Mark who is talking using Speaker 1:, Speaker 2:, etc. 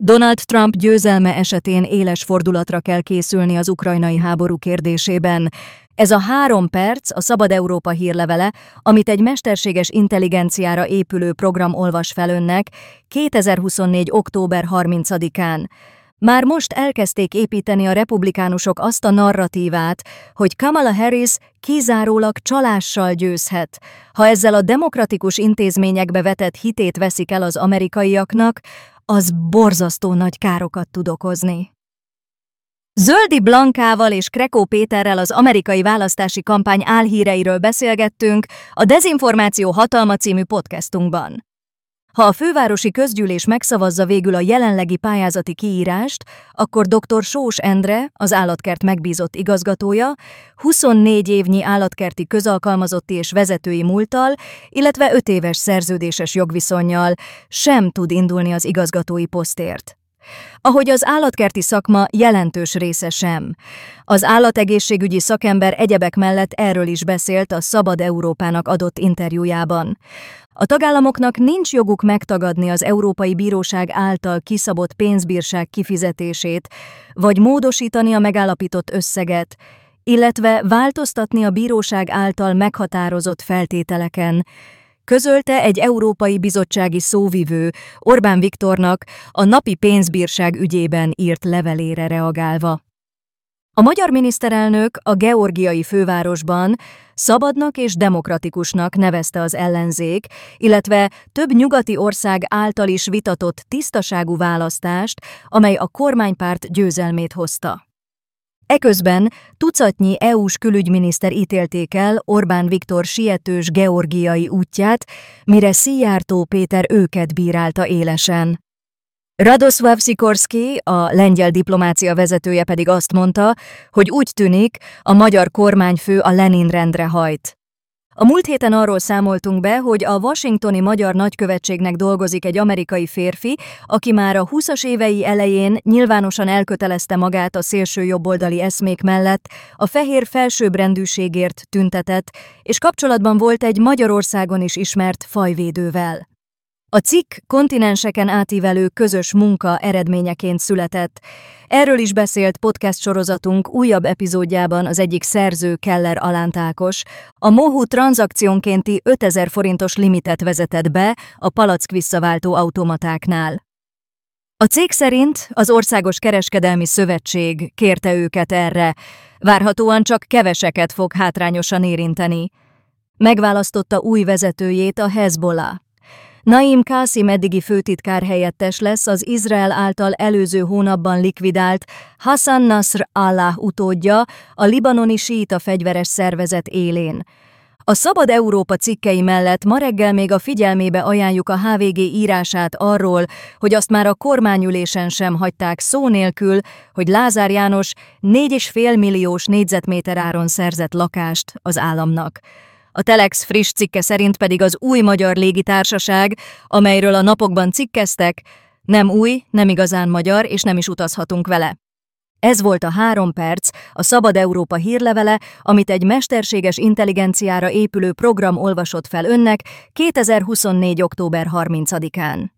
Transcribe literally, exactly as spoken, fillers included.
Speaker 1: Donald Trump győzelme esetén éles fordulatra kell készülni az ukrajnai háború kérdésében. Ez a három perc a Szabad Európa hírlevele, amit egy mesterséges intelligenciára épülő program olvas fel önnek kétezer-huszonnégy. október harmincadikán. Már most elkezdték építeni a republikánusok azt a narratívát, hogy Kamala Harris kizárólag csalással győzhet. Ha ezzel a demokratikus intézményekbe vetett hitét veszik el az amerikaiaknak, az borzasztó nagy károkat tud okozni. Zöldi Blankával és Krekó Péterrel az amerikai választási kampány álhíreiről beszélgettünk a Dezinformáció hatalma című podcastunkban. Ha a fővárosi közgyűlés megszavazza végül a jelenlegi pályázati kiírást, akkor doktor Sós Endre, az állatkert megbízott igazgatója, huszonnégy évnyi állatkerti közalkalmazotti és vezetői múlttal, illetve öt éves szerződéses jogviszonnyal sem tud indulni az igazgatói posztért. Ahogy az állatkerti szakma jelentős része sem. Az állategészségügyi szakember egyebek mellett erről is beszélt a Szabad Európának adott interjújában. A tagállamoknak nincs joguk megtagadni az Európai Bíróság által kiszabott pénzbírság kifizetését, vagy módosítani a megállapított összeget, illetve változtatni a bíróság által meghatározott feltételeken, közölte egy európai bizottsági szóvivő Orbán Viktornak a napi pénzbírság ügyében írt levelére reagálva. A magyar miniszterelnök a georgiai fővárosban szabadnak és demokratikusnak nevezte az ellenzék, illetve több nyugati ország által is vitatott tisztaságú választást, amely a kormánypárt győzelmét hozta. Eközben tucatnyi é u-s külügyminiszter ítélték el Orbán Viktor sietős georgiai útját, mire Szijjártó Péter őket bírálta élesen. Radoszláv Szikorszky, a lengyel diplomácia vezetője pedig azt mondta, hogy úgy tűnik, a magyar kormányfő a Lenin-rendre hajt. A múlt héten arról számoltunk be, hogy a washingtoni magyar nagykövetségnek dolgozik egy amerikai férfi, aki már a húszas évei elején nyilvánosan elkötelezte magát a szélső jobboldali eszmék mellett, a fehér felsőbbrendűségért tüntetett, és kapcsolatban volt egy Magyarországon is ismert fajvédővel. A cikk kontinenseken átívelő közös munka eredményeként született. Erről is beszélt podcast sorozatunk újabb epizódjában az egyik szerző, Keller Alánt Ákos. A Mohu tranzakciónkénti ötezer forintos limitet vezetett be a palack visszaváltó automatáknál. A cég szerint az Országos Kereskedelmi Szövetség kérte őket erre, várhatóan csak keveseket fog hátrányosan érinteni. Megválasztotta új vezetőjét a Hezbollah. Naim Kászim eddigi főtitkár helyettes lesz az Izrael által előző hónapban likvidált Hassan Nasr Allah utódja a libanoni síita fegyveres szervezet élén. A Szabad Európa cikkei mellett ma reggel még a figyelmébe ajánljuk a há vé gé írását arról, hogy azt már a kormányülésen sem hagyták szó nélkül, hogy Lázár János négy egész öt milliós négyzetméter áron szerzett lakást az államnak. A Telex friss cikke szerint pedig az új magyar légitársaság, amelyről a napokban cikkeztek, nem új, nem igazán magyar, és nem is utazhatunk vele. Ez volt a három perc, a Szabad Európa hírlevele, amit egy mesterséges intelligenciára épülő program olvasott fel önnek kétezer-huszonnégy. október harmincadikán.